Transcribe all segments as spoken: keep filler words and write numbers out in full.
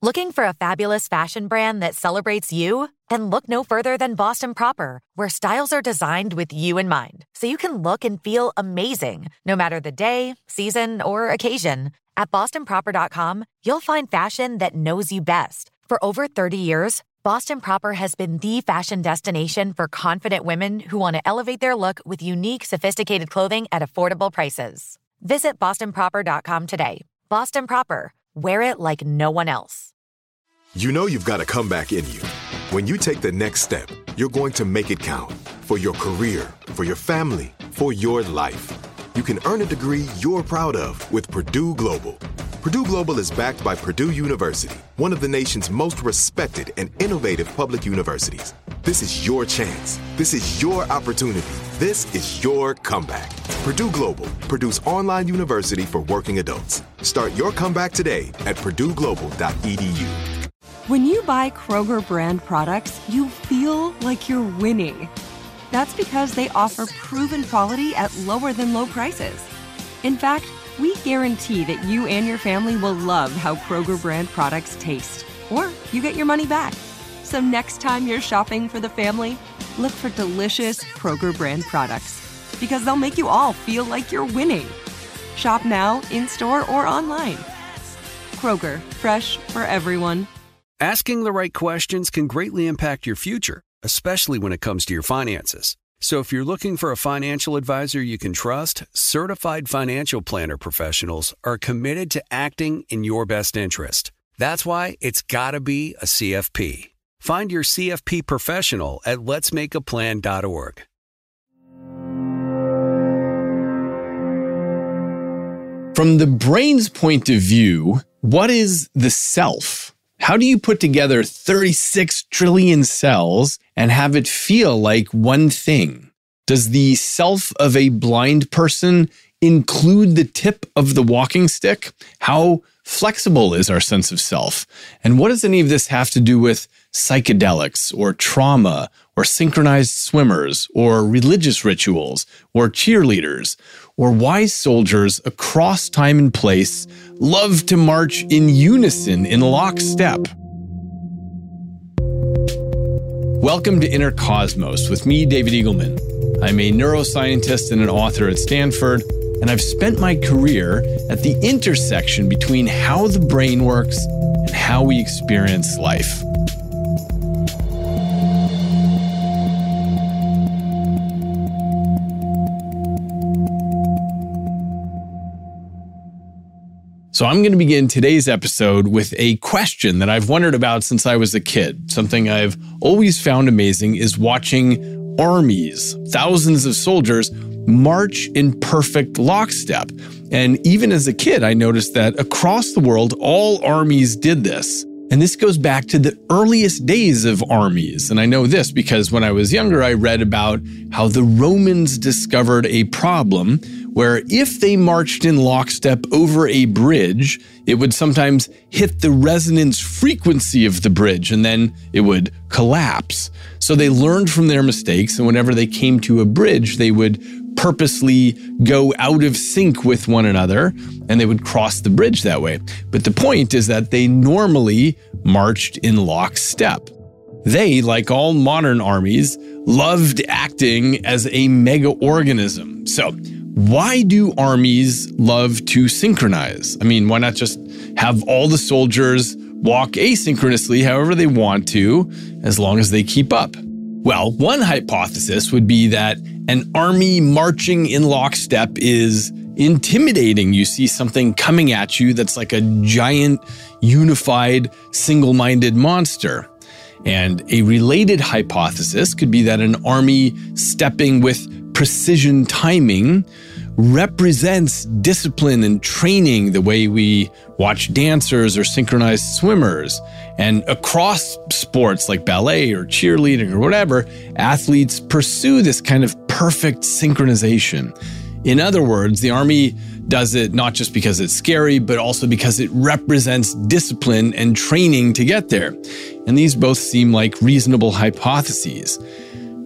Looking for a fabulous fashion brand that celebrates you? Then look no further than Boston Proper, where styles are designed with you in mind, so you can look and feel amazing, no matter the day, season, or occasion. At boston proper dot com, you'll find fashion that knows you best. For over thirty years, Boston Proper has been the fashion destination for confident women who want to elevate their look with unique, sophisticated clothing at affordable prices. Visit boston proper dot com today. Boston Proper. Wear it like no one else. You know you've got a comeback in you. When you take the next step, you're going to make it count. For your career, for your family, for your life. You can earn a degree you're proud of with Purdue Global. Purdue Global is backed by Purdue University, one of the nation's most respected and innovative public universities. This is your chance. This is your opportunity. This is your comeback. Purdue Global, Purdue's online university for working adults. Start your comeback today at purdue global dot e d u. When you buy Kroger brand products, you feel like you're winning. That's because they offer proven quality at lower than low prices. In fact, we guarantee that you and your family will love how Kroger brand products taste, or you get your money back. So next time you're shopping for the family, look for delicious Kroger brand products, because they'll make you all feel like you're winning. Shop now, in-store, or online. Kroger, fresh for everyone. Asking the right questions can greatly impact your future, especially when it comes to your finances. So if you're looking for a financial advisor you can trust, certified financial planner professionals are committed to acting in your best interest. That's why it's got to be a C F P. Find your C F P professional at lets make a plan dot org. From the brain's point of view, what is the self? How do you put together thirty-six trillion cells and have it feel like one thing? Does the self of a blind person include the tip of the walking stick? How flexible is our sense of self? And what does any of this have to do with psychedelics or trauma or synchronized swimmers or religious rituals or cheerleaders or why soldiers across time and place love to march in unison in lockstep? Welcome to Inner Cosmos with me, David Eagleman. I'm a neuroscientist and an author at Stanford, and I've spent my career at the intersection between how the brain works and how we experience life. So I'm going to begin today's episode with a question that I've wondered about since I was a kid. Something I've always found amazing is watching armies, thousands of soldiers, march in perfect lockstep. And even as a kid, I noticed that across the world, all armies did this. And this goes back to the earliest days of armies. And I know this because when I was younger, I read about how the Romans discovered a problem where if they marched in lockstep over a bridge, it would sometimes hit the resonance frequency of the bridge and then it would collapse. So they learned from their mistakes, and whenever they came to a bridge, they would purposely go out of sync with one another and they would cross the bridge that way. But the point is that they normally marched in lockstep. They, like all modern armies, loved acting as a mega organism. So why do armies love to synchronize? I mean, why not just have all the soldiers walk asynchronously however they want to, as long as they keep up? Well, one hypothesis would be that an army marching in lockstep is intimidating. You see something coming at you that's like a giant, unified, single-minded monster. And a related hypothesis could be that an army stepping with precision timing represents discipline and training, the way we watch dancers or synchronized swimmers. And across sports like ballet or cheerleading or whatever, athletes pursue this kind of perfect synchronization. In other words, the army does it not just because it's scary, but also because it represents discipline and training to get there. And these both seem like reasonable hypotheses.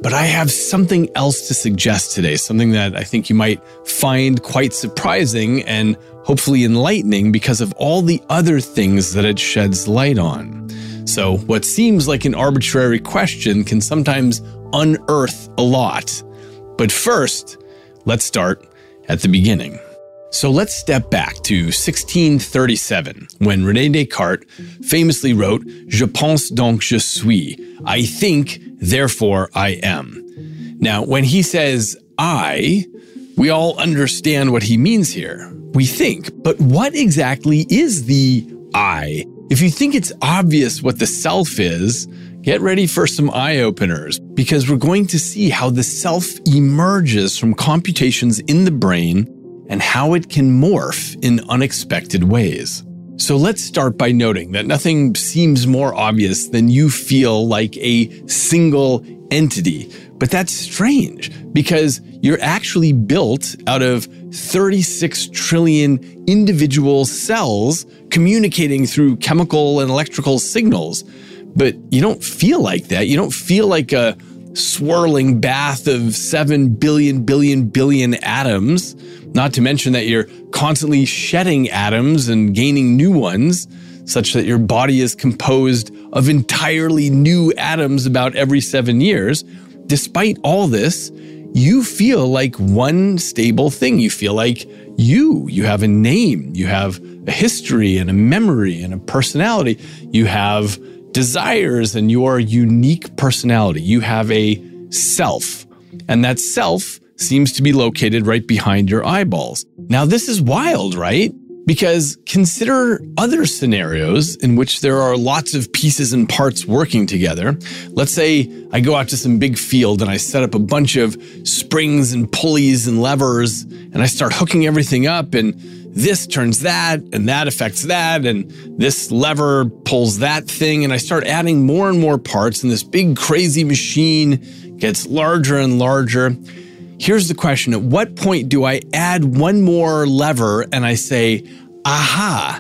But I have something else to suggest today, something that I think you might find quite surprising and hopefully enlightening because of all the other things that it sheds light on. So what seems like an arbitrary question can sometimes unearth a lot. But first, let's start at the beginning. So let's step back to sixteen thirty-seven, when René Descartes famously wrote, "Je pense donc je suis," I think, therefore I am. Now, when he says I, we all understand what he means here. We think, but what exactly is the I? If you think it's obvious what the self is, get ready for some eye-openers, because we're going to see how the self emerges from computations in the brain and how it can morph in unexpected ways. So let's start by noting that nothing seems more obvious than you feel like a single entity. But that's strange because you're actually built out of thirty-six trillion individual cells communicating through chemical and electrical signals. But you don't feel like that. You don't feel like a swirling bath of seven billion, billion, billion atoms. Not to mention that you're constantly shedding atoms and gaining new ones, such that your body is composed of entirely new atoms about every seven years. Despite all this, you feel like one stable thing. You feel like you. You have a name. You have a history and a memory and a personality. You have desires and your unique personality. You have a self. And that self seems to be located right behind your eyeballs. Now, this is wild, right? Because consider other scenarios in which there are lots of pieces and parts working together. Let's say I go out to some big field and I set up a bunch of springs and pulleys and levers, and I start hooking everything up, and this turns that, and that affects that, and this lever pulls that thing, and I start adding more and more parts, and this big crazy machine gets larger and larger. Here's the question. At what point do I add one more lever and I say, aha,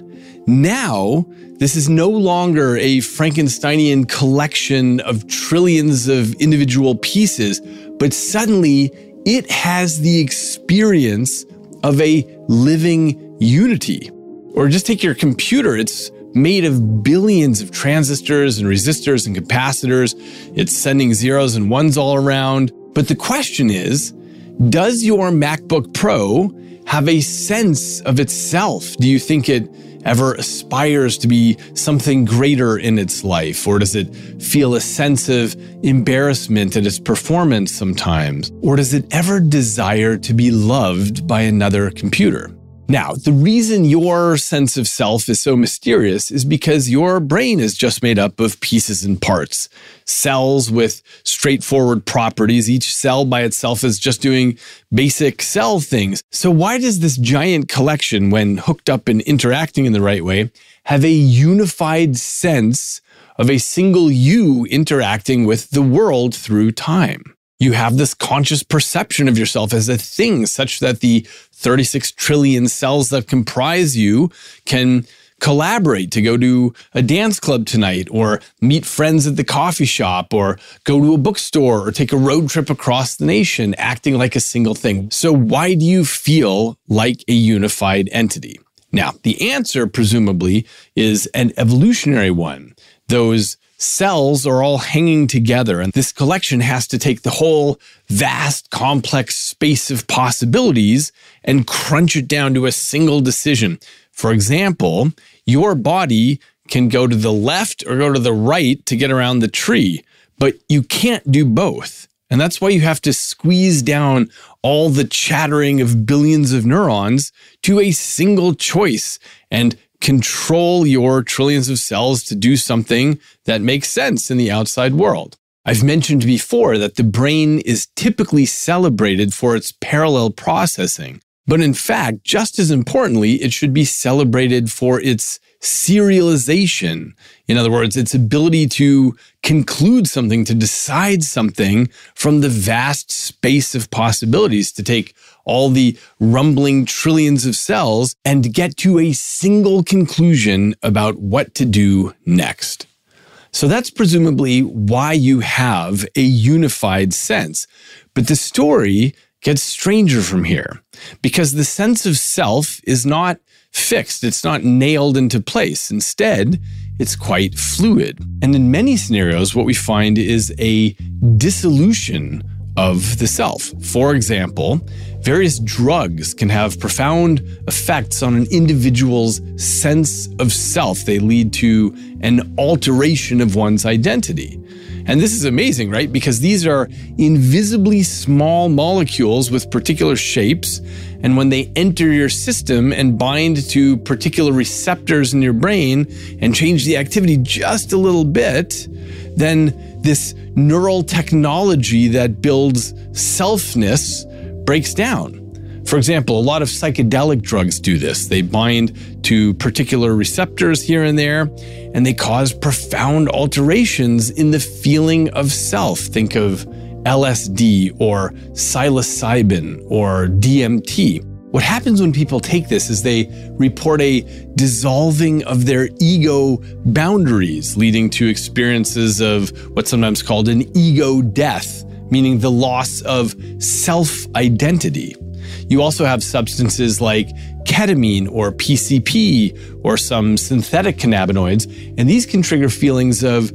now this is no longer a Frankensteinian collection of trillions of individual pieces, but suddenly it has the experience of a living unity. Or just take your computer. It's made of billions of transistors and resistors and capacitors. It's sending zeros and ones all around. But the question is, does your MacBook Pro have a sense of itself? Do you think it ever aspires to be something greater in its life? Or does it feel a sense of embarrassment at its performance sometimes? Or does it ever desire to be loved by another computer? Now, the reason your sense of self is so mysterious is because your brain is just made up of pieces and parts. Cells with straightforward properties. Each cell by itself is just doing basic cell things. So why does this giant collection, when hooked up and interacting in the right way, have a unified sense of a single you interacting with the world through time? You have this conscious perception of yourself as a thing such that the thirty-six trillion cells that comprise you can collaborate to go to a dance club tonight, or meet friends at the coffee shop, or go to a bookstore, or take a road trip across the nation, acting like a single thing. So why do you feel like a unified entity? Now, the answer, presumably, is an evolutionary one. Those cells are all hanging together, and this collection has to take the whole vast, complex space of possibilities and crunch it down to a single decision. For example, your body can go to the left or go to the right to get around the tree, but you can't do both. And that's why you have to squeeze down all the chattering of billions of neurons to a single choice and control your trillions of cells to do something that makes sense in the outside world. I've mentioned before that the brain is typically celebrated for its parallel processing, but in fact, just as importantly, it should be celebrated for its serialization. In other words, its ability to conclude something, to decide something from the vast space of possibilities, to take all the rumbling trillions of cells and get to a single conclusion about what to do next. So that's presumably why you have a unified sense. But the story gets stranger from here, because the sense of self is not fixed. It's not nailed into place. Instead, it's quite fluid. And in many scenarios, what we find is a dissolution of the self. For example, various drugs can have profound effects on an individual's sense of self. They lead to an alteration of one's identity. And this is amazing, right? Because these are invisibly small molecules with particular shapes. And when they enter your system and bind to particular receptors in your brain and change the activity just a little bit, then this neural technology that builds selfness breaks down. For example, a lot of psychedelic drugs do this. They bind to particular receptors here and there, and they cause profound alterations in the feeling of self. Think of L S D or psilocybin or D M T. What happens when people take this is they report a dissolving of their ego boundaries, leading to experiences of what's sometimes called an ego death, meaning the loss of self-identity. You also have substances like ketamine or P C P or some synthetic cannabinoids, and these can trigger feelings of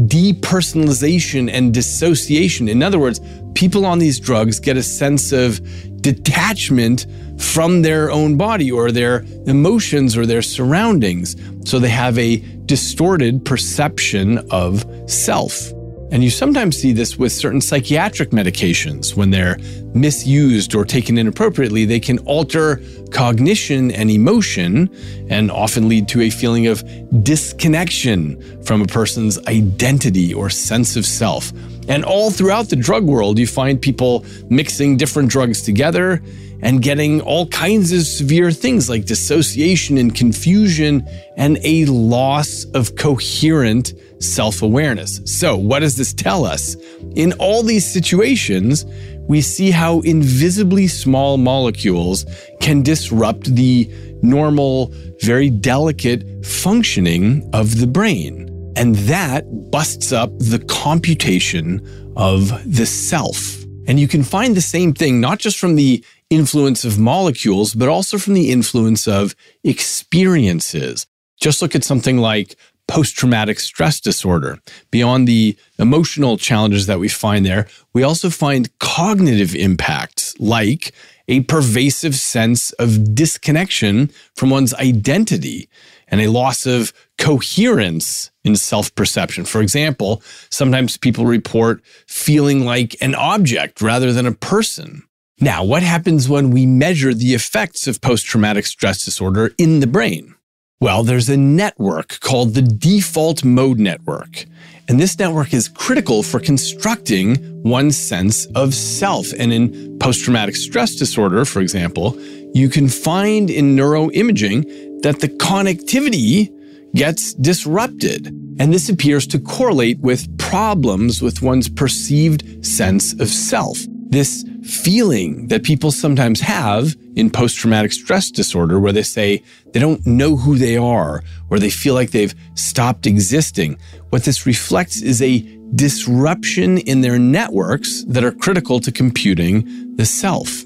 depersonalization and dissociation. In other words, people on these drugs get a sense of detachment from their own body or their emotions or their surroundings. So they have a distorted perception of self. And you sometimes see this with certain psychiatric medications. When they're misused or taken inappropriately, they can alter cognition and emotion and often lead to a feeling of disconnection from a person's identity or sense of self. And all throughout the drug world, you find people mixing different drugs together and getting all kinds of severe things like dissociation and confusion and a loss of coherent self-awareness. So what does this tell us? In all these situations, we see how invisibly small molecules can disrupt the normal, very delicate functioning of the brain. And that busts up the computation of the self. And you can find the same thing, not just from the influence of molecules, but also from the influence of experiences. Just look at something like post-traumatic stress disorder. Beyond the emotional challenges that we find there, we also find cognitive impacts like a pervasive sense of disconnection from one's identity and a loss of coherence in self-perception. For example, sometimes people report feeling like an object rather than a person. Now, what happens when we measure the effects of post-traumatic stress disorder in the brain? Well, there's a network called the default mode network. And this network is critical for constructing one's sense of self. And in post-traumatic stress disorder, for example, you can find in neuroimaging that the connectivity gets disrupted. And this appears to correlate with problems with one's perceived sense of self. This feeling that people sometimes have in post-traumatic stress disorder where they say they don't know who they are or they feel like they've stopped existing. What this reflects is a disruption in their networks that are critical to computing the self.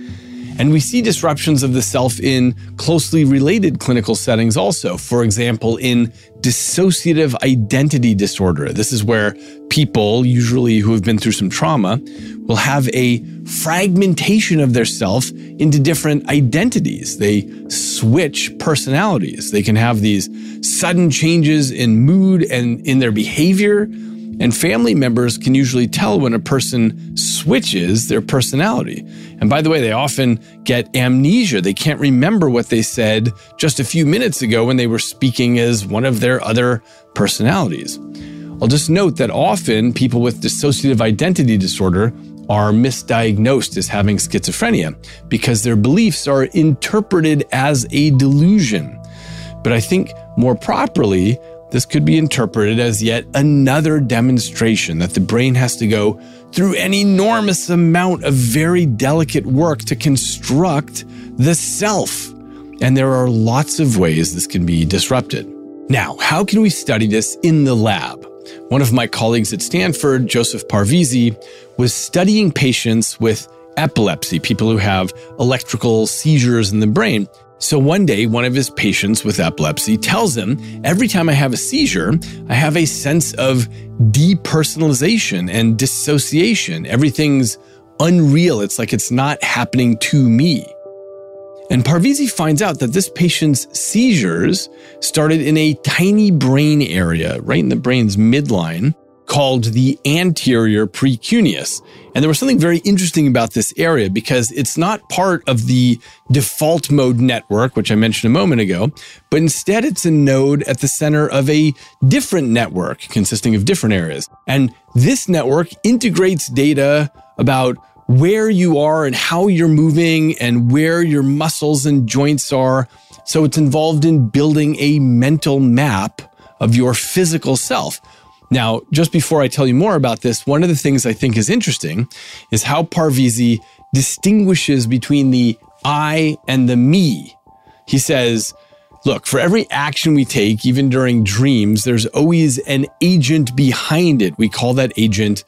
And we see disruptions of the self in closely related clinical settings also. For example, in dissociative identity disorder. This is where people, usually who have been through some trauma, will have a fragmentation of their self into different identities. They switch personalities. They can have these sudden changes in mood and in their behavior. And family members can usually tell when a person switches their personality. And by the way, they often get amnesia. They can't remember what they said just a few minutes ago when they were speaking as one of their other personalities. I'll just note that often people with dissociative identity disorder are misdiagnosed as having schizophrenia because their beliefs are interpreted as a delusion. But I think more properly, this could be interpreted as yet another demonstration that the brain has to go through an enormous amount of very delicate work to construct the self. And there are lots of ways this can be disrupted. Now, how can we study this in the lab? one of my colleagues at Stanford, Joseph Parvizi, was studying patients with epilepsy, people who have electrical seizures in the brain. So one day, one of his patients with epilepsy tells him, every time I have a seizure, I have a sense of depersonalization and dissociation. Everything's unreal. It's like it's not happening to me. And Parvizi finds out that this patient's seizures started in a tiny brain area, right in the brain's midline, called the anterior precuneus. And there was something very interesting about this area because it's not part of the default mode network, which I mentioned a moment ago, but instead it's a node at the center of a different network consisting of different areas. And this network integrates data about where you are and how you're moving and where your muscles and joints are. So it's involved in building a mental map of your physical self. Now, just before I tell you more about this, one of the things I think is interesting is how Parvizi distinguishes between the I and the me. He says, look, for every action we take, even during dreams, there's always an agent behind it. We call that agent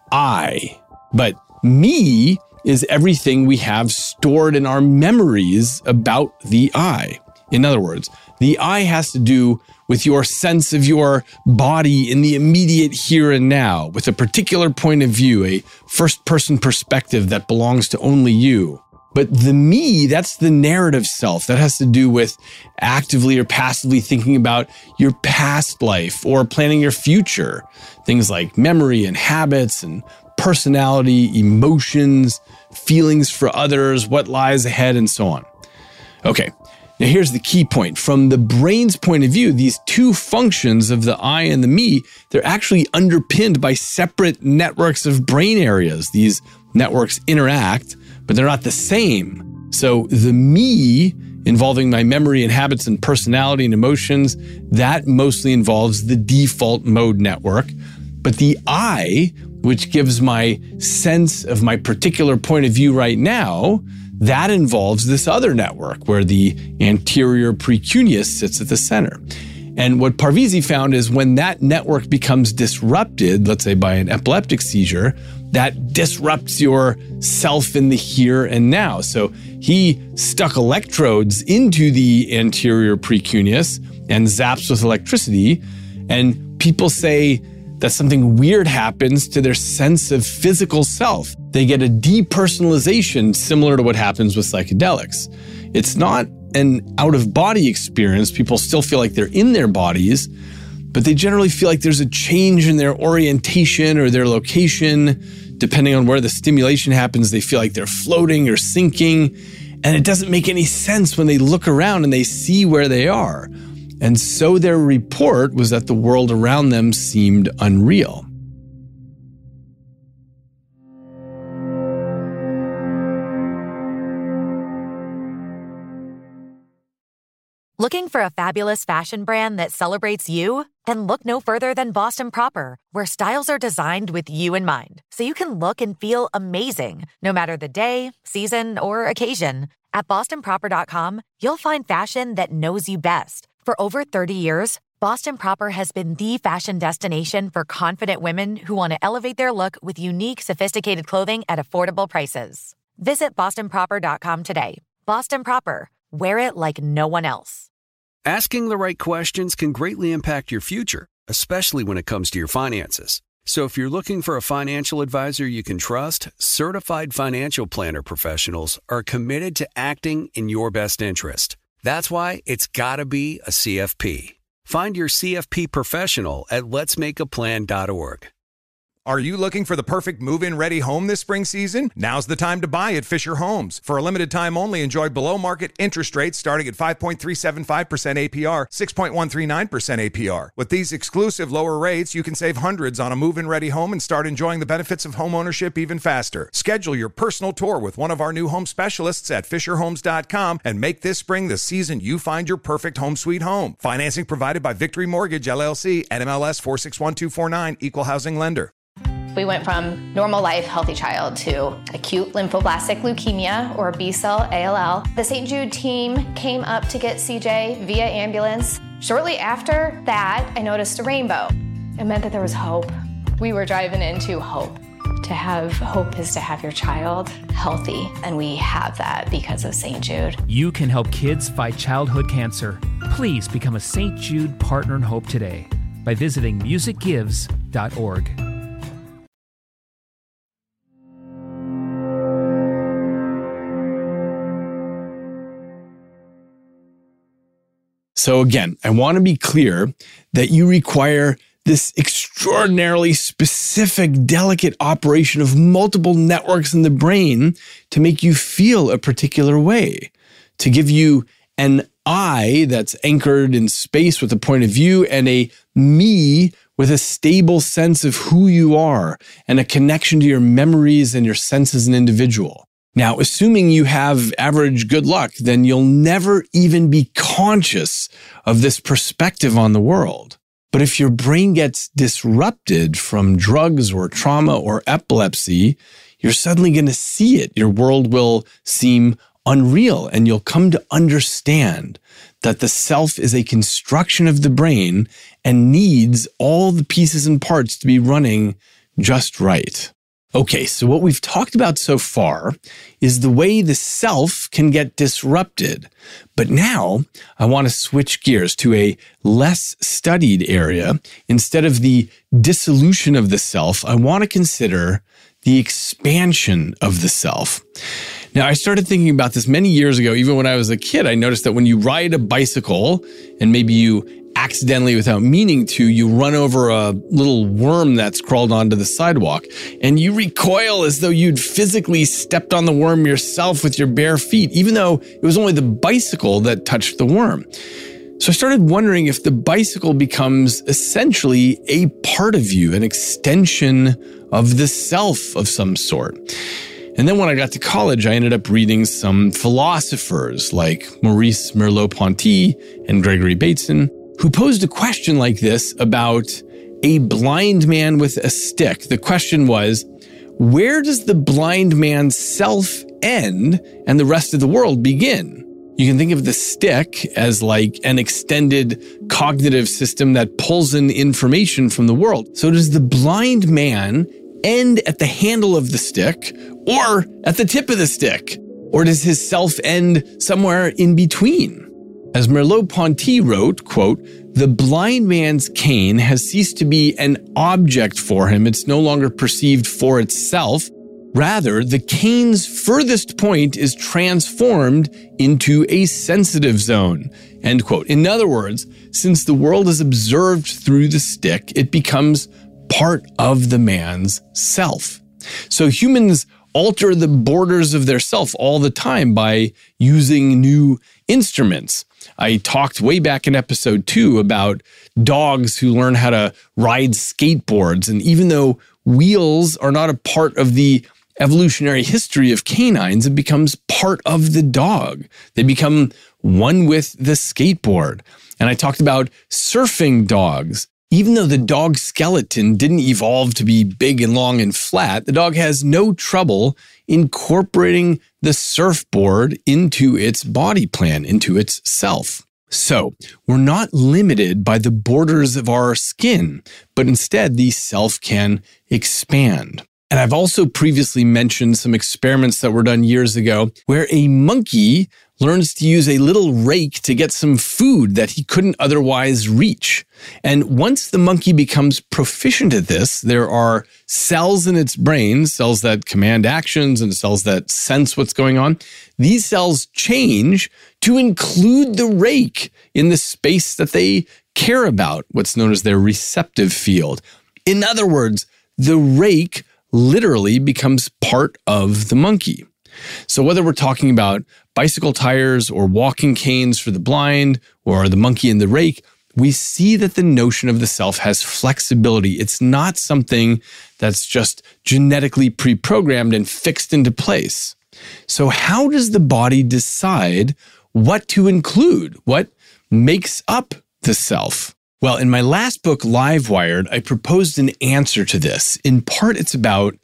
I. But me is everything we have stored in our memories about the I. In other words, the I has to do with your sense of your body in the immediate here and now, with a particular point of view, a first-person perspective that belongs to only you. But the me, that's the narrative self. That has to do with actively or passively thinking about your past life or planning your future. Things like memory and habits and personality, emotions, feelings for others, what lies ahead, and so on. Okay. Now, here's the key point. From the brain's point of view, these two functions of the I and the me, they're actually underpinned by separate networks of brain areas. These networks interact, but they're not the same. So the me, involving my memory and habits and personality and emotions, that mostly involves the default mode network. But the I, which gives my sense of my particular point of view right now, that involves this other network where the anterior precuneus sits at the center. And what Parvizi found is when that network becomes disrupted, let's say by an epileptic seizure, that disrupts your self in the here and now. So he stuck electrodes into the anterior precuneus and zaps with electricity. And people say that something weird happens to their sense of physical self. They get a depersonalization similar to what happens with psychedelics. It's not an out-of-body experience. People still feel like they're in their bodies, but they generally feel like there's a change in their orientation or their location. Depending on where the stimulation happens, they feel like they're floating or sinking. And it doesn't make any sense when they look around and they see where they are. And so their report was that the world around them seemed unreal. Looking for a fabulous fashion brand that celebrates you? Then look no further than Boston Proper, where styles are designed with you in mind, so you can look and feel amazing, no matter the day, season, or occasion. At boston proper dot com, you'll find fashion that knows you best. For over thirty years, Boston Proper has been the fashion destination for confident women who want to elevate their look with unique, sophisticated clothing at affordable prices. Visit boston proper dot com today. Boston Proper. Wear it like no one else. Asking the right questions can greatly impact your future, especially when it comes to your finances. So if you're looking for a financial advisor you can trust, certified financial planner professionals are committed to acting in your best interest. That's why it's got to be a C F P. Find your C F P professional at lets make a plan dot org. Are you looking for the perfect move-in ready home this spring season? Now's the time to buy at Fisher Homes. For a limited time only, enjoy below-market interest rates starting at five point three seven five percent A P R, six point one three nine percent A P R. With these exclusive lower rates, you can save hundreds on a move-in ready home and start enjoying the benefits of home ownership even faster. Schedule your personal tour with one of our new home specialists at fisher homes dot com and make this spring the season you find your perfect home sweet home. Financing provided by Victory Mortgage, L L C, N M L S four six one two four nine, Equal Housing Lender. We went from normal life, healthy child to acute lymphoblastic leukemia, or B-cell A L L. The Saint Jude team came up to get C J via ambulance. Shortly after that, I noticed a rainbow. It meant that there was hope. We were driving into hope. To have hope is to have your child healthy, and we have that because of Saint Jude. You can help kids fight childhood cancer. Please become a Saint Jude Partner in Hope today by visiting music gives dot org. So again, I want to be clear that you require this extraordinarily specific, delicate operation of multiple networks in the brain to make you feel a particular way, to give you an I that's anchored in space with a point of view and a me with a stable sense of who you are and a connection to your memories and your sense as an individual. Now, assuming you have average good luck, then you'll never even be conscious of this perspective on the world. But if your brain gets disrupted from drugs or trauma or epilepsy, you're suddenly going to see it. Your world will seem unreal, and you'll come to understand that the self is a construction of the brain and needs all the pieces and parts to be running just right. Okay, so what we've talked about so far is the way the self can get disrupted. But now I want to switch gears to a less studied area. Instead of the dissolution of the self, I want to consider the expansion of the self. Now, I started thinking about this many years ago. Even when I was a kid, I noticed that when you ride a bicycle and maybe you accidentally, without meaning to, you run over a little worm that's crawled onto the sidewalk and you recoil as though you'd physically stepped on the worm yourself with your bare feet, even though it was only the bicycle that touched the worm. So I started wondering if the bicycle becomes essentially a part of you, an extension of the self of some sort. And then when I got to college, I ended up reading some philosophers like Maurice Merleau-Ponty and Gregory Bateson, who posed a question like this about a blind man with a stick. The question was, where does the blind man's self end and the rest of the world begin? You can think of the stick as like an extended cognitive system that pulls in information from the world. So does the blind man end at the handle of the stick or at the tip of the stick? Or does his self end somewhere in between? As Merleau-Ponty wrote, quote, "The blind man's cane has ceased to be an object for him. It's no longer perceived for itself. Rather, the cane's furthest point is transformed into a sensitive zone." End quote. In other words, since the world is observed through the stick, it becomes part of the man's self. So humans alter the borders of their self all the time by using new instruments. I talked way back in episode two about dogs who learn how to ride skateboards. And even though wheels are not a part of the evolutionary history of canines, it becomes part of the dog. They become one with the skateboard. And I talked about surfing dogs. Even though the dog skeleton didn't evolve to be big and long and flat, the dog has no trouble incorporating the surfboard into its body plan, into its self. So we're not limited by the borders of our skin, but instead the self can expand. And I've also previously mentioned some experiments that were done years ago where a monkey learns to use a little rake to get some food that he couldn't otherwise reach. And once the monkey becomes proficient at this, there are cells in its brain, cells that command actions and cells that sense what's going on. These cells change to include the rake in the space that they care about, what's known as their receptive field. In other words, the rake literally becomes part of the monkey. So whether we're talking about bicycle tires or walking canes for the blind or the monkey in the rake, we see that the notion of the self has flexibility. It's not something that's just genetically pre-programmed and fixed into place. So how does the body decide what to include? What makes up the self? Well, in my last book, Livewired, I proposed an answer to this. In part, it's about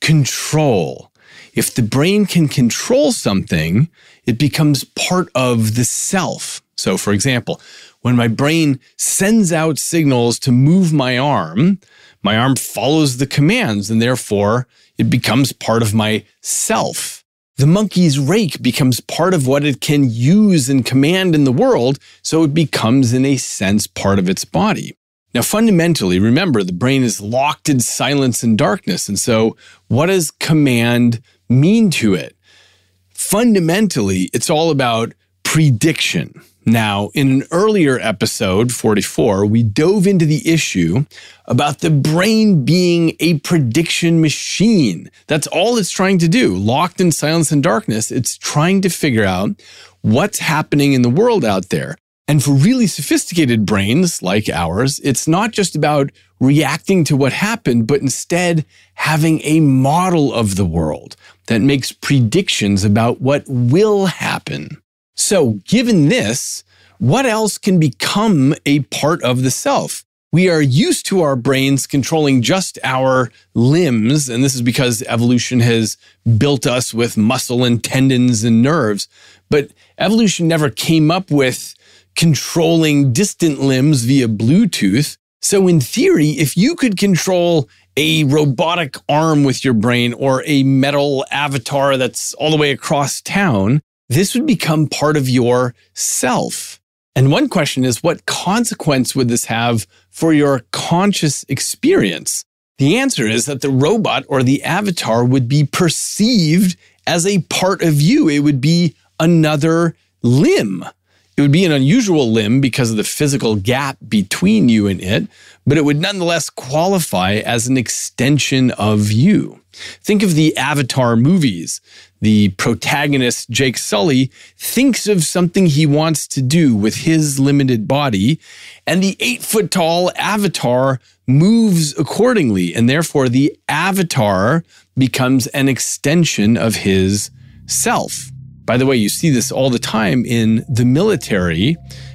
control. If the brain can control something, it becomes part of the self. So, for example, When my brain sends out signals to move my arm, my arm follows the commands, and therefore it becomes part of my self. The monkey's rake becomes part of what it can use and command in the world, so it becomes, in a sense, part of its body. Now, fundamentally, remember, the brain is locked in silence and darkness, and so what does command mean to it? Fundamentally, it's all about prediction. Now, in an earlier episode, forty-four, we dove into the issue about the brain being a prediction machine. That's all it's trying to do. Locked in silence and darkness, it's trying to figure out what's happening in the world out there. And for really sophisticated brains like ours, it's not just about reacting to what happened, but instead having a model of the world that makes predictions about what will happen. So given this, what else can become a part of the self? We are used to our brains controlling just our limbs, and this is because evolution has built us with muscle and tendons and nerves. But evolution never came up with controlling distant limbs via Bluetooth. So in theory, if you could control a robotic arm with your brain or a metal avatar that's all the way across town, this would become part of your self. And one question is, what consequence would this have for your conscious experience? The answer is that the robot or the avatar would be perceived as a part of you. It would be another limb. It would be an unusual limb because of the physical gap between you and it, but it would nonetheless qualify as an extension of you. Think of the Avatar movies. The protagonist, Jake Sully, thinks of something he wants to do with his limited body, and the eight-foot-tall avatar moves accordingly, and therefore the avatar becomes an extension of his self. By the way, you see this all the time in the military.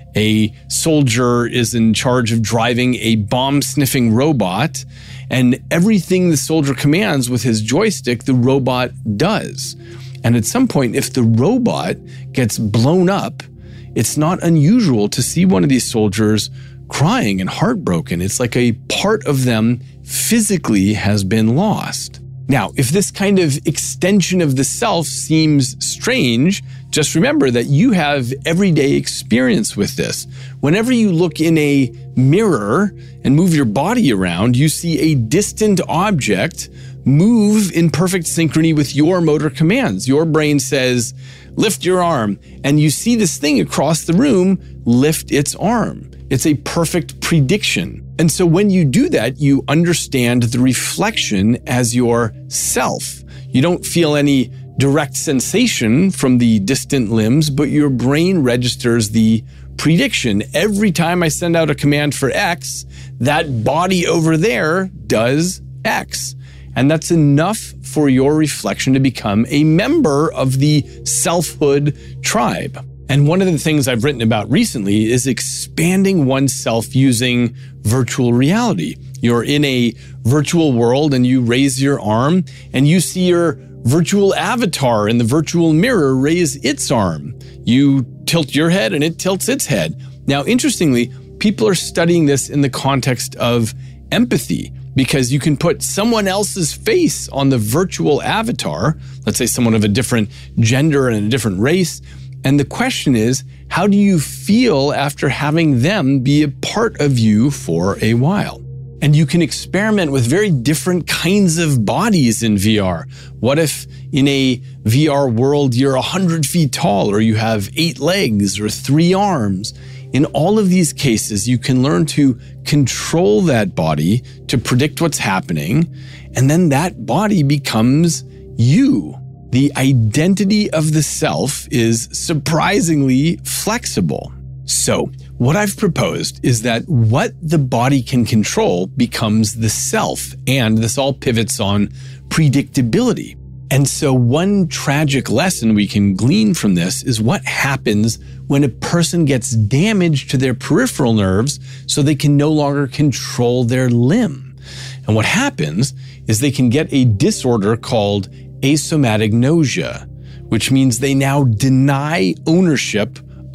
A soldier is in charge of driving a bomb-sniffing robot, and everything the soldier commands with his joystick, the robot does. And at some point, if the robot gets blown up, it's not unusual to see one of these soldiers crying and heartbroken. It's like a part of them physically has been lost. Now, if this kind of extension of the self seems strange, just remember that you have everyday experience with this. Whenever you look in a mirror and move your body around, you see a distant object move in perfect synchrony with your motor commands. Your brain says, lift your arm, and you see this thing across the room lift its arm. It's a perfect prediction. And so when you do that, you understand the reflection as your self. You don't feel any direct sensation from the distant limbs, but your brain registers the prediction. Every time I send out a command for X, that body over there does X. And that's enough for your reflection to become a member of the selfhood tribe. And one of the things I've written about recently is expanding oneself using virtual reality. You're in a virtual world and you raise your arm and you see your virtual avatar in the virtual mirror raise its arm. You tilt your head and it tilts its head. Now, interestingly, people are studying this in the context of empathy, because you can put someone else's face on the virtual avatar, let's say someone of a different gender and a different race. And the question is, how do you feel after having them be a part of you for a while? And you can experiment with very different kinds of bodies in V R. What if in a V R world you're one hundred feet tall, or you have eight legs or three arms? In all of these cases, you can learn to control that body to predict what's happening, and then that body becomes you. The identity of the self is surprisingly flexible. So, what I've proposed is that what the body can control becomes the self, and this all pivots on predictability. And so one tragic lesson we can glean from this is what happens when a person gets damage to their peripheral nerves so they can no longer control their limb. And what happens is they can get a disorder called asomatic nausea, which means they now deny ownership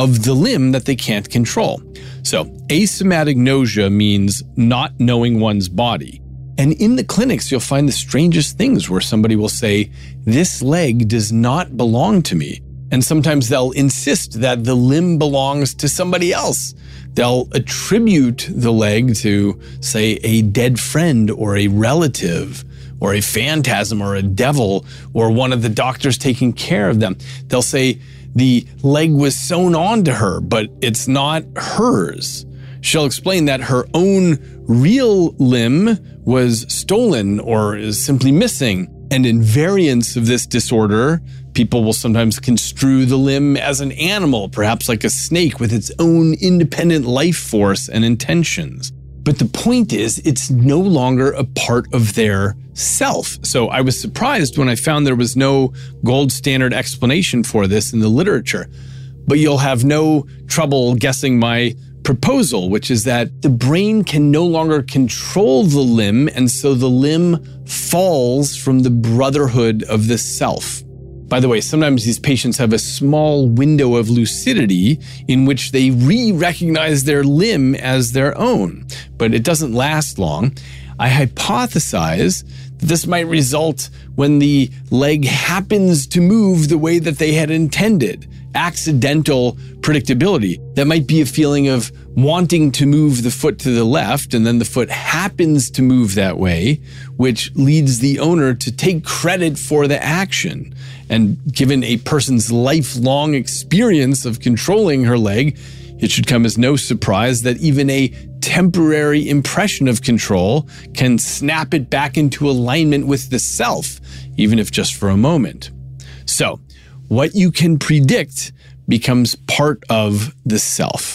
of the limb that they can't control. So asomatic nausea means not knowing one's body. And in the clinics, you'll find the strangest things where somebody will say, this leg does not belong to me. And sometimes they'll insist that the limb belongs to somebody else. They'll attribute the leg to, say, a dead friend or a relative or a phantasm or a devil or one of the doctors taking care of them. They'll say the leg was sewn onto her, but it's not hers. She'll explain that her own real limb was stolen or is simply missing. And in variants of this disorder, people will sometimes construe the limb as an animal, perhaps like a snake with its own independent life force and intentions. But the point is, it's no longer a part of their self. So I was surprised when I found there was no gold standard explanation for this in the literature. But you'll have no trouble guessing my proposal, which is that the brain can no longer control the limb, and so the limb falls from the brotherhood of the self. By the way, sometimes these patients have a small window of lucidity in which they re-recognize their limb as their own, but it doesn't last long. I hypothesize that this might result when the leg happens to move the way that they had intended. Accidental predictability. That might be a feeling of wanting to move the foot to the left, and then the foot happens to move that way, which leads the owner to take credit for the action. And given a person's lifelong experience of controlling her leg, it should come as no surprise that even a temporary impression of control can snap it back into alignment with the self, even if just for a moment. So, what you can predict becomes part of the self.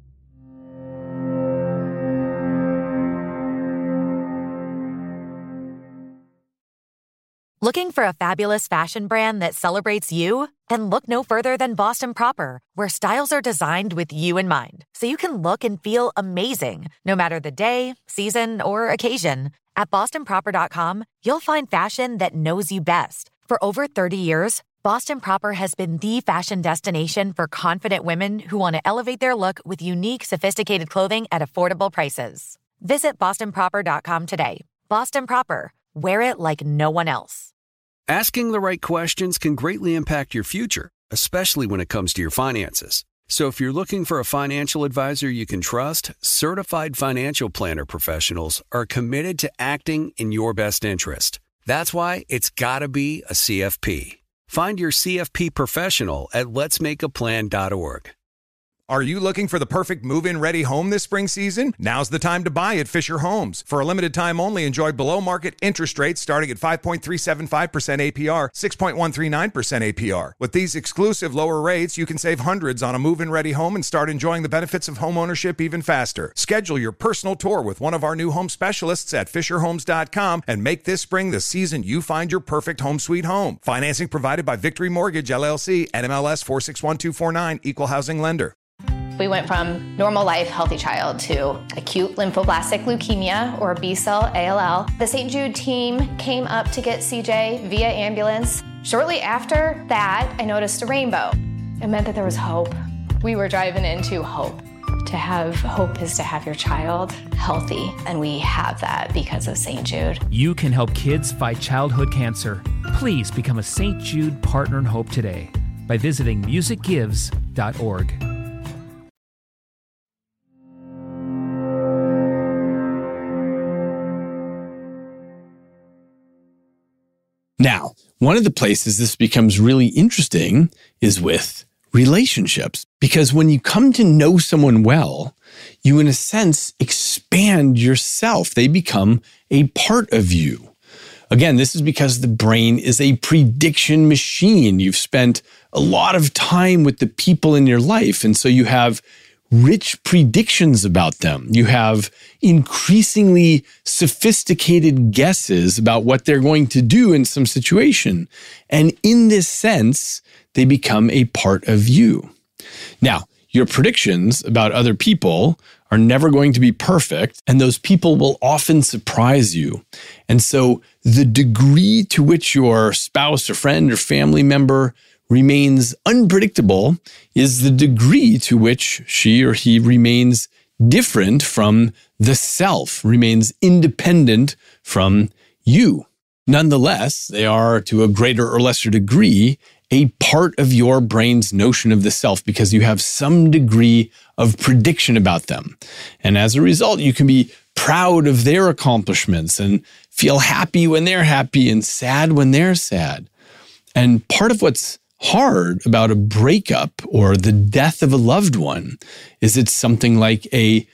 Looking for a fabulous fashion brand that celebrates you? Then look no further than Boston Proper, where styles are designed with you in mind, so you can look and feel amazing, no matter the day, season, or occasion. At boston proper dot com, you'll find fashion that knows you best. For over thirty years, Boston Proper has been the fashion destination for confident women who want to elevate their look with unique, sophisticated clothing at affordable prices. Visit boston proper dot com today. Boston Proper. Wear it like no one else. Asking the right questions can greatly impact your future, especially when it comes to your finances. So if you're looking for a financial advisor you can trust, certified financial planner professionals are committed to acting in your best interest. That's why it's got to be a C F P. Find your C F P professional at lets make a plan dot org. Are you looking for the perfect move-in ready home this spring season? Now's the time to buy at Fisher Homes. For a limited time only, enjoy below-market interest rates starting at five point three seven five percent A P R, six point one three nine percent A P R. With these exclusive lower rates, you can save hundreds on a move-in ready home and start enjoying the benefits of home ownership even faster. Schedule your personal tour with one of our new home specialists at fisher homes dot com and make this spring the season you find your perfect home sweet home. Financing provided by Victory Mortgage, L L C, N M L S four six one two four nine, Equal Housing Lender. We went from normal life, healthy child to acute lymphoblastic leukemia, or B-cell A L L. The Saint Jude team came up to get C J via ambulance. Shortly after that, I noticed a rainbow. It meant that there was hope. We were driving into hope. To have hope is to have your child healthy, and we have that because of Saint Jude. You can help kids fight childhood cancer. Please become a Saint Jude Partner in Hope today by visiting music gives dot org. Now, one of the places this becomes really interesting is with relationships, because when you come to know someone well, you, in a sense, expand yourself. They become a part of you. Again, this is because the brain is a prediction machine. You've spent a lot of time with the people in your life, and so you have rich predictions about them. You have increasingly sophisticated guesses about what they're going to do in some situation. And in this sense, they become a part of you. Now, your predictions about other people are never going to be perfect, and those people will often surprise you. And so the degree to which your spouse or friend or family member remains unpredictable is the degree to which she or he remains different from the self, remains independent from you. Nonetheless, they are, to a greater or lesser degree, a part of your brain's notion of the self because you have some degree of prediction about them. And as a result, you can be proud of their accomplishments and feel happy when they're happy and sad when they're sad. And part of what's hard about a breakup or the death of a loved one is it's something like a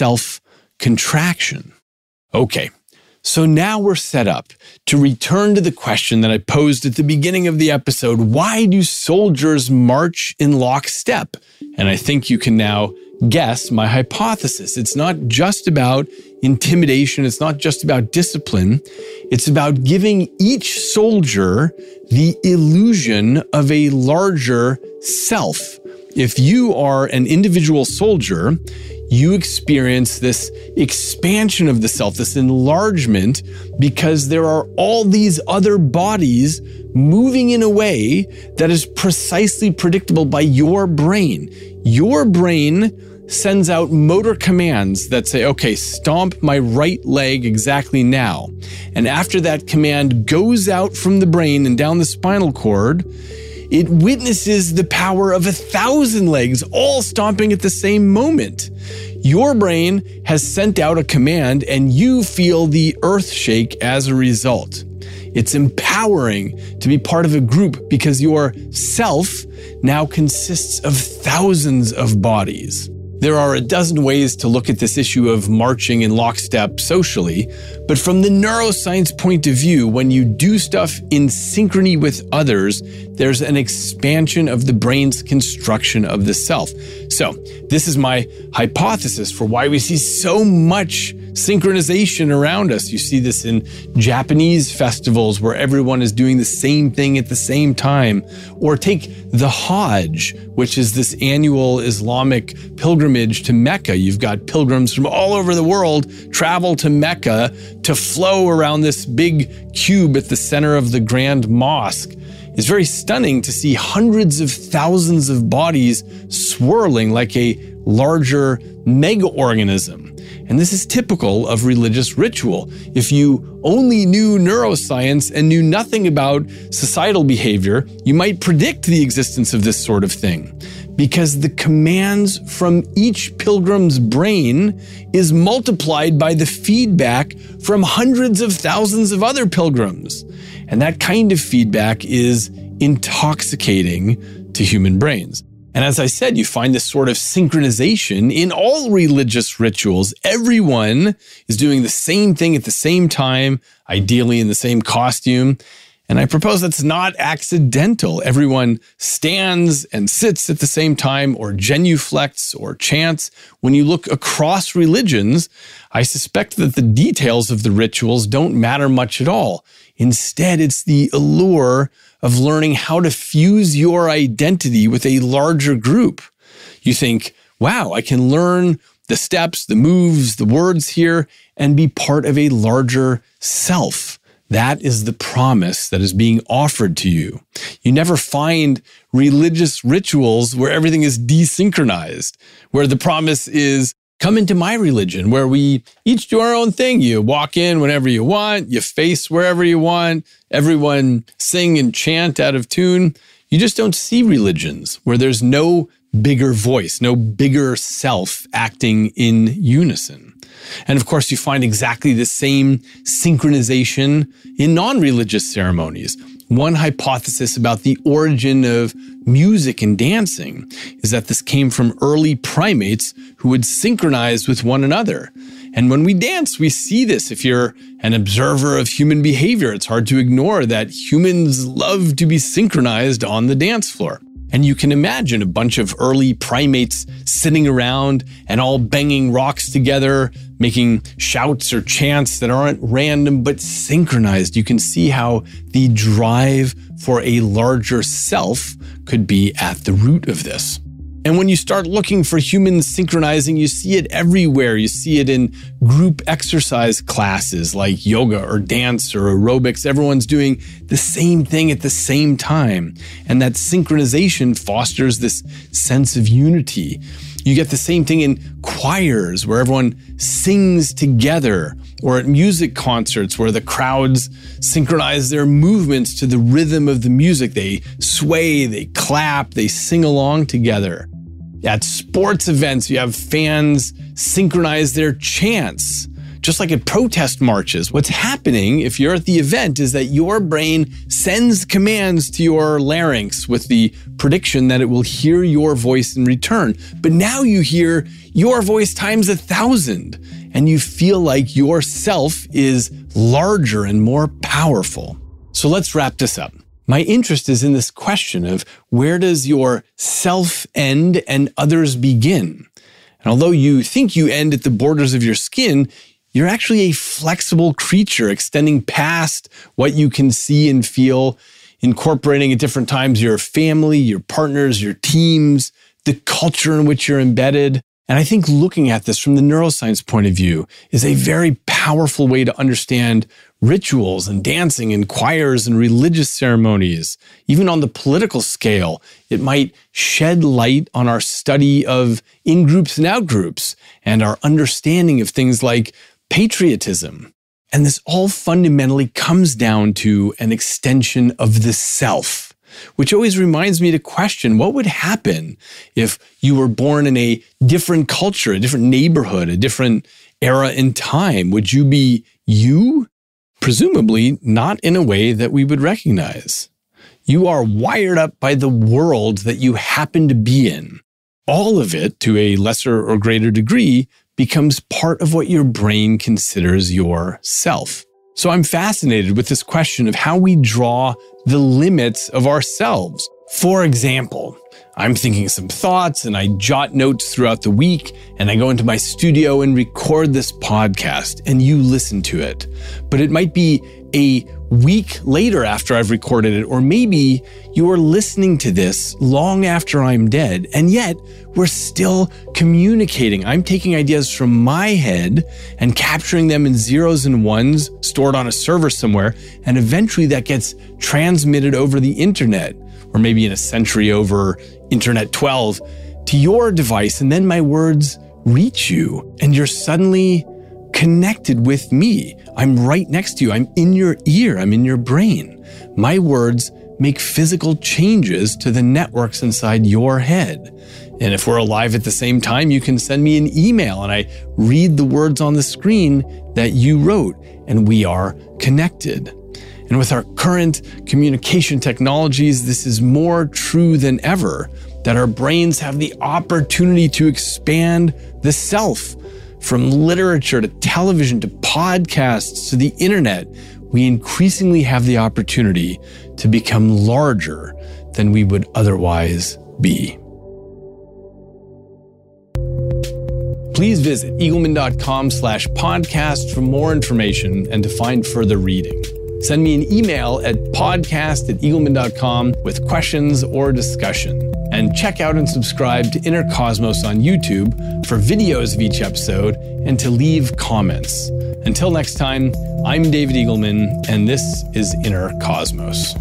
self-contraction. Okay, so now we're set up to return to the question that I posed at the beginning of the episode. Why do soldiers march in lockstep? And I think you can now guess my hypothesis. It's not just about intimidation. It's not just about discipline. It's about giving each soldier the illusion of a larger self. If you are an individual soldier, you experience this expansion of the self, this enlargement, because there are all these other bodies moving in a way that is precisely predictable by your brain. Your brain sends out motor commands that say, okay, stomp my right leg exactly now. And after that command goes out from the brain and down the spinal cord, it witnesses the power of a thousand legs all stomping at the same moment. Your brain has sent out a command and you feel the earth shake as a result. It's empowering to be part of a group because your self now consists of thousands of bodies. There are a dozen ways to look at this issue of marching in lockstep socially, but from the neuroscience point of view, when you do stuff in synchrony with others, there's an expansion of the brain's construction of the self. So this is my hypothesis for why we see so much synchronization around us. You see this in Japanese festivals where everyone is doing the same thing at the same time. Or take the Hajj, which is this annual Islamic pilgrimage to Mecca. You've got pilgrims from all over the world travel to Mecca to flow around this big cube at the center of the Grand Mosque. It's very stunning to see hundreds of thousands of bodies swirling like a larger mega-organism. And this is typical of religious ritual. If you only knew neuroscience and knew nothing about societal behavior, you might predict the existence of this sort of thing, because the commands from each pilgrim's brain is multiplied by the feedback from hundreds of thousands of other pilgrims. And that kind of feedback is intoxicating to human brains. And as I said, you find this sort of synchronization in all religious rituals. Everyone is doing the same thing at the same time, ideally in the same costume. And I propose that's not accidental. Everyone stands and sits at the same time, or genuflects or chants. When you look across religions, I suspect that the details of the rituals don't matter much at all. Instead, it's the allure of learning how to fuse your identity with a larger group. You think, wow, I can learn the steps, the moves, the words here, and be part of a larger self. That is the promise that is being offered to you. You never find religious rituals where everything is desynchronized, where the promise is, come into my religion, where we each do our own thing. You walk in whenever you want, you face wherever you want, everyone sing and chant out of tune. You just don't see religions where there's no bigger voice, no bigger self acting in unison. And of course, you find exactly the same synchronization in non-religious ceremonies. One hypothesis about the origin of music and dancing is that this came from early primates who would synchronize with one another. And when we dance, we see this. If you're an observer of human behavior, it's hard to ignore that humans love to be synchronized on the dance floor. And you can imagine a bunch of early primates sitting around and all banging rocks together, making shouts or chants that aren't random but synchronized. You can see how the drive for a larger self could be at the root of this. And when you start looking for humans synchronizing, you see it everywhere. You see it in group exercise classes like yoga or dance or aerobics. Everyone's doing the same thing at the same time. And that synchronization fosters this sense of unity. You get the same thing in choirs where everyone sings together, or at music concerts where the crowds synchronize their movements to the rhythm of the music. They sway, they clap, they sing along together. At sports events, you have fans synchronize their chants, just like at protest marches. What's happening if you're at the event is that your brain sends commands to your larynx with the prediction that it will hear your voice in return. But now you hear your voice times a thousand, and you feel like yourself is larger and more powerful. So let's wrap this up. My interest is in this question of where does your self end and others begin? And although you think you end at the borders of your skin, you're actually a flexible creature extending past what you can see and feel, incorporating at different times your family, your partners, your teams, the culture in which you're embedded. And I think looking at this from the neuroscience point of view is a very powerful way to understand rituals and dancing and choirs and religious ceremonies. Even on the political scale, it might shed light on our study of in-groups and out-groups and our understanding of things like patriotism. And this all fundamentally comes down to an extension of the self, which always reminds me to question what would happen if you were born in a different culture, a different neighborhood, a different era in time. Would you be you? Presumably not in a way that we would recognize. You are wired up by the world that you happen to be in. All of it, to a lesser or greater degree, becomes part of what your brain considers your self. So I'm fascinated with this question of how we draw the limits of ourselves. For example, I'm thinking some thoughts and I jot notes throughout the week and I go into my studio and record this podcast and you listen to it. But it might be a week later after I've recorded it, or maybe you're listening to this long after I'm dead, and yet we're still communicating. I'm taking ideas from my head and capturing them in zeros and ones stored on a server somewhere, and eventually that gets transmitted over the internet, or maybe in a century over Internet twelve, to your device, and then my words reach you, and you're suddenly connected with me. I'm right next to you. I'm in your ear. I'm in your brain. My words make physical changes to the networks inside your head. And if we're alive at the same time, you can send me an email and I read the words on the screen that you wrote, and we are connected. And with our current communication technologies, this is more true than ever, that our brains have the opportunity to expand the self. From literature to television to podcasts to the internet, we increasingly have the opportunity to become larger than we would otherwise be. Please visit eagleman.com slash podcast for more information and to find further reading. Send me an email at podcast at eagleman dot com with questions or discussion. And check out and subscribe to Inner Cosmos on YouTube for videos of each episode and to leave comments. Until next time, I'm David Eagleman, and this is Inner Cosmos.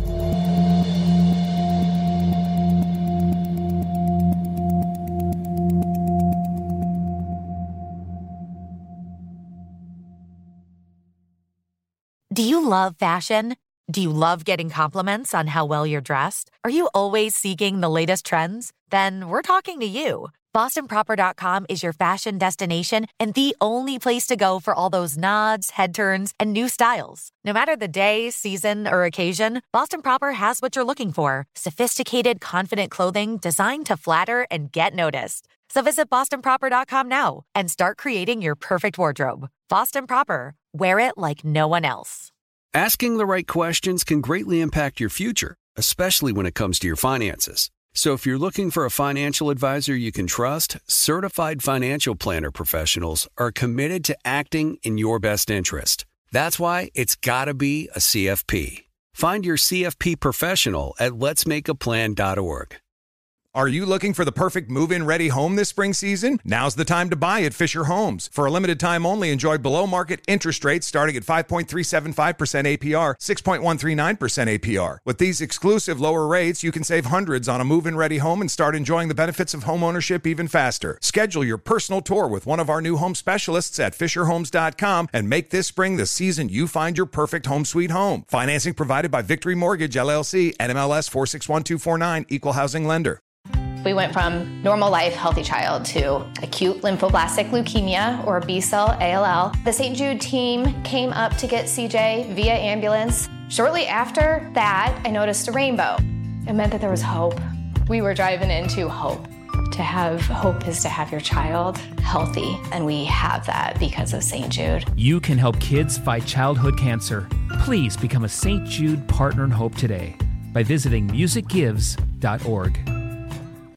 Do you love fashion? Do you love getting compliments on how well you're dressed? Are you always seeking the latest trends? Then we're talking to you. Boston Proper dot com is your fashion destination and the only place to go for all those nods, head turns, and new styles. No matter the day, season, or occasion, Boston Proper has what you're looking for. Sophisticated, confident clothing designed to flatter and get noticed. So visit Boston Proper dot com now and start creating your perfect wardrobe. Boston Proper. Wear it like no one else. Asking the right questions can greatly impact your future, especially when it comes to your finances. So if you're looking for a financial advisor you can trust, certified financial planner professionals are committed to acting in your best interest. That's why it's got to be a C F P. Find your C F P professional at lets make a plan dot org. Are you looking for the perfect move-in ready home this spring season? Now's the time to buy at Fisher Homes. For a limited time only, enjoy below-market interest rates starting at five point three seven five percent A P R, six point one three nine percent A P R. With these exclusive lower rates, you can save hundreds on a move-in ready home and start enjoying the benefits of home ownership even faster. Schedule your personal tour with one of our new home specialists at fisher homes dot com and make this spring the season you find your perfect home sweet home. Financing provided by Victory Mortgage, L L C, N M L S four six one two four nine, Equal Housing Lender. We went from normal life, healthy child to acute lymphoblastic leukemia or B-cell A L L. The Saint Jude team came up to get C J via ambulance. Shortly after that, I noticed a rainbow. It meant that there was hope. We were driving into hope. To have hope is to have your child healthy, and we have that because of Saint Jude. You can help kids fight childhood cancer. Please become a Saint Jude Partner in Hope today by visiting music gives dot org.